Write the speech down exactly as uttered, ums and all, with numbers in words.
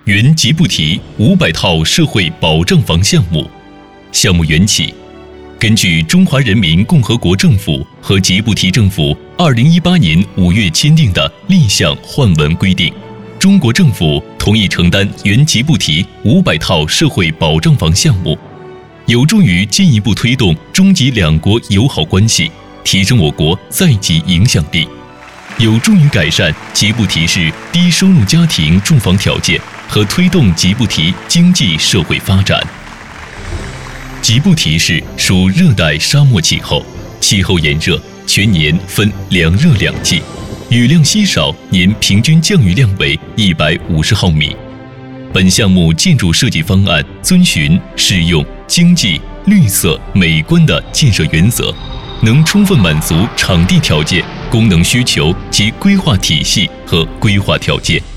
原吉布提五百套社会保障房项目。项目缘起，根据中华人民共和国政府和吉布提政府二零一八年五月签订的立项换文规定，中国政府同意承担原吉布提五百套社会保障房项目，有助于进一步推动中吉两国友好关系，提升我国在吉影响力，有助于改善吉布提市低收入家庭住房条件和推动吉布提经济社会发展。吉布提市属热带沙漠气候，气候炎热，全年分凉热两季，雨量稀少，年平均降雨量为一百五十毫米。本项目建筑设计方案遵循适用、经济、绿色、美观的建设原则，能充分满足场地条件、功能需求及规划体系和规划条件。